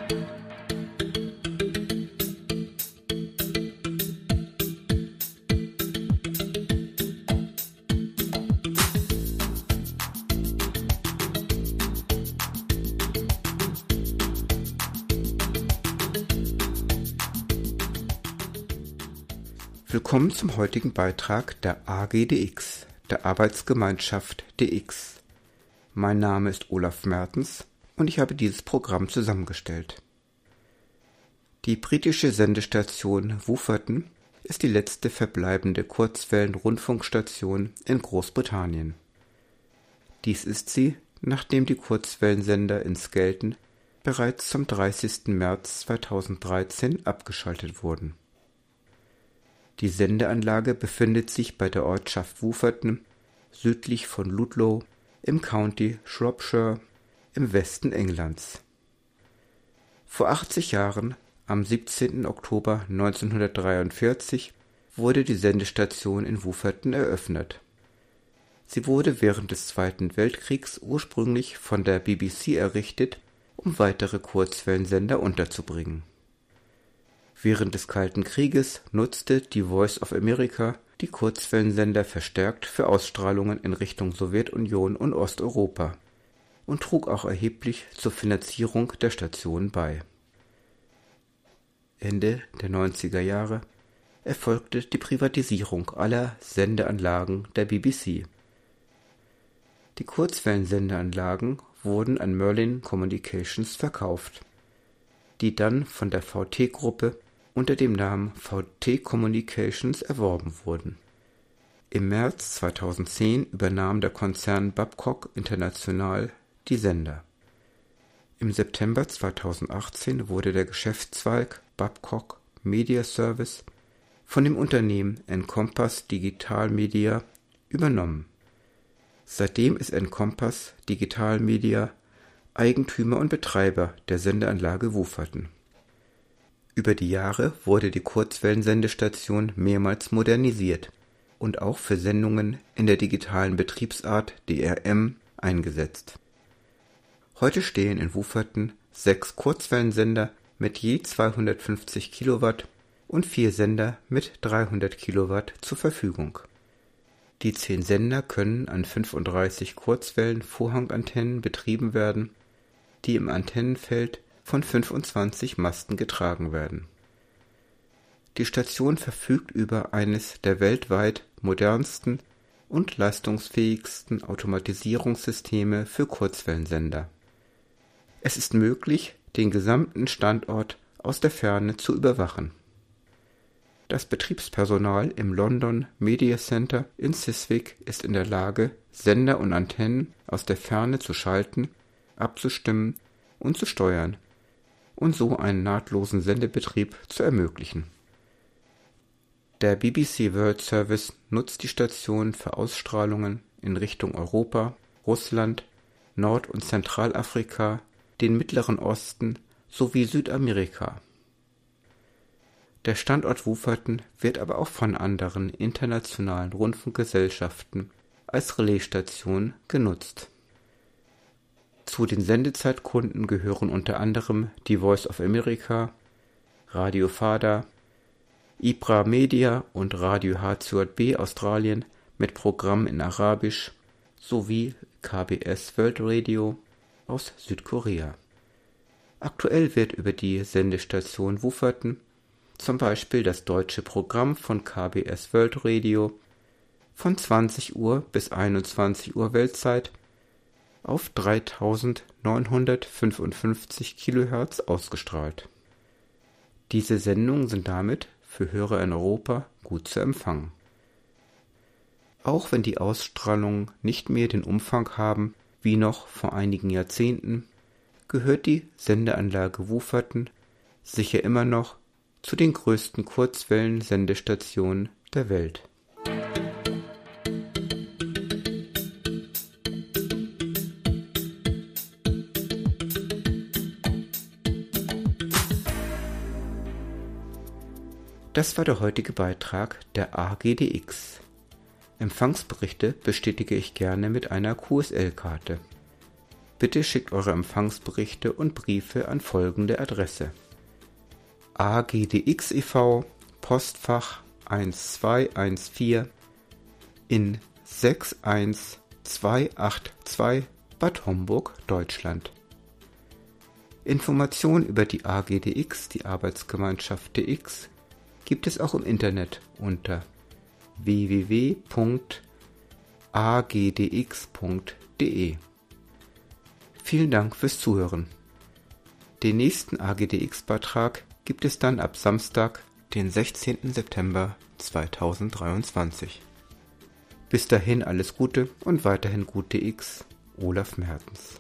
Willkommen zum heutigen Beitrag der AGDX, der Arbeitsgemeinschaft DX. Mein Name ist Olaf Mertens und ich habe dieses Programm zusammengestellt. Die britische Sendestation Wufferton ist die letzte verbleibende Kurzwellen-Rundfunkstation in Großbritannien. Dies ist sie, nachdem die Kurzwellensender in Skelton bereits zum 30. März 2013 abgeschaltet wurden. Die Sendeanlage befindet sich bei der Ortschaft Wufferton südlich von Ludlow im County Shropshire im Westen Englands. Vor 80 Jahren, am 17. Oktober 1943, wurde die Sendestation in Wufferton eröffnet. Sie wurde während des Zweiten Weltkriegs ursprünglich von der BBC errichtet, um weitere Kurzwellensender unterzubringen. Während des Kalten Krieges nutzte die Voice of America die Kurzwellensender verstärkt für Ausstrahlungen in Richtung Sowjetunion und Osteuropa und trug auch erheblich zur Finanzierung der Station bei. Ende der 90er Jahre erfolgte die Privatisierung aller Sendeanlagen der BBC. Die Kurzwellensendeanlagen wurden an Merlin Communications verkauft, die dann von der VT-Gruppe unter dem Namen VT Communications erworben wurden. Im März 2010 übernahm der Konzern Babcock International die Sender. Im September 2018 wurde der Geschäftszweig Babcock Media Service von dem Unternehmen Encompass Digital Media übernommen. Seitdem ist Encompass Digital Media Eigentümer und Betreiber der Sendeanlage Wufferton. Über die Jahre wurde die Kurzwellensendestation mehrmals modernisiert und auch für Sendungen in der digitalen Betriebsart DRM eingesetzt. Heute stehen in Wufferton 6 Kurzwellensender mit je 250 Kilowatt und 4 Sender mit 300 Kilowatt zur Verfügung. Die 10 Sender können an 35 Kurzwellen-Vorhangantennen betrieben werden, die im Antennenfeld von 25 Masten getragen werden. Die Station verfügt über eines der weltweit modernsten und leistungsfähigsten Automatisierungssysteme für Kurzwellensender. Es ist möglich, den gesamten Standort aus der Ferne zu überwachen. Das Betriebspersonal im London Media Center in Chiswick ist in der Lage, Sender und Antennen aus der Ferne zu schalten, abzustimmen und zu steuern und so einen nahtlosen Sendebetrieb zu ermöglichen. Der BBC World Service nutzt die Station für Ausstrahlungen in Richtung Europa, Russland, Nord- und Zentralafrika, den Mittleren Osten sowie Südamerika. Der Standort Wufferton wird aber auch von anderen internationalen Rundfunkgesellschaften als Relaisstation genutzt. Zu den Sendezeitkunden gehören unter anderem die Voice of America, Radio Fada, IBRA Media und Radio H2B Australien mit Programmen in Arabisch sowie KBS World Radio aus Südkorea. Aktuell wird über die Sendestation Wufferton zum Beispiel das deutsche Programm von KBS World Radio von 20 Uhr bis 21 Uhr Weltzeit auf 3955 kHz ausgestrahlt. Diese Sendungen sind damit für Hörer in Europa gut zu empfangen. Auch wenn die Ausstrahlungen nicht mehr den Umfang haben wie noch vor einigen Jahrzehnten, gehört die Sendeanlage Wufferton sicher immer noch zu den größten Kurzwellen-Sendestationen der Welt. Das war der heutige Beitrag der AGDX. Empfangsberichte bestätige ich gerne mit einer QSL-Karte. Bitte schickt eure Empfangsberichte und Briefe an folgende Adresse: AGDX e.V., Postfach 1214 in 61282 Bad Homburg, Deutschland. Informationen über die AGDX, die Arbeitsgemeinschaft DX, gibt es auch im Internet unter www.agdx.de. Vielen Dank fürs Zuhören. Den nächsten AGDX-Beitrag gibt es dann ab Samstag, den 16. September 2023. Bis dahin alles Gute und weiterhin gut DX, Olaf Mertens.